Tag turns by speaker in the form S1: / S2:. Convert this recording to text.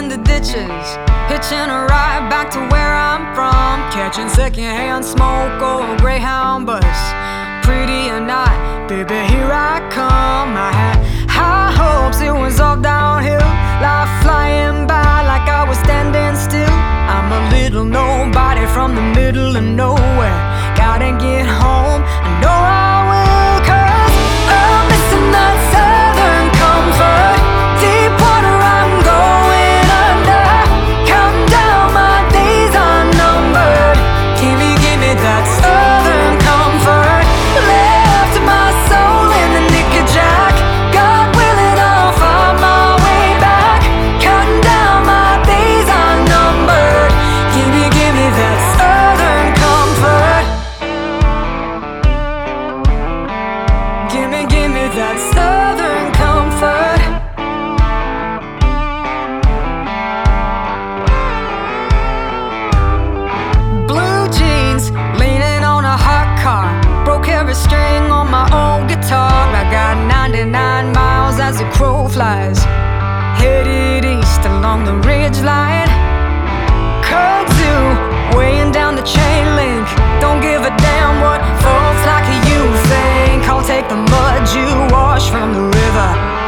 S1: in the ditches, hitching a ride back to where I'm from, catching secondhand smoke or a Greyhound bus. Pretty or not, baby, here I come. I had high hopes, it was all downhill, life flying by like I was standing still. I'm a little nobody from the middle of nowhere, gotta get home, I know I will, 'cause I'm missing that southern comfort. Deep water, I'm going under, counting down my days unnumbered. Give me that southern comfort. Left my soul in the knickerjack, God willing I'll find my way back, counting down my days unnumbered. Give me that southern comfort. Give me that southern comfort. Blue jeans, leaning on a hot car, broke every string on my old guitar. I got 99 miles as the crow flies, headed east along the ridge line. Kudzu, weighing down the chain link, don't give a damn what folks like you think. I'll take the mud you wash from the river,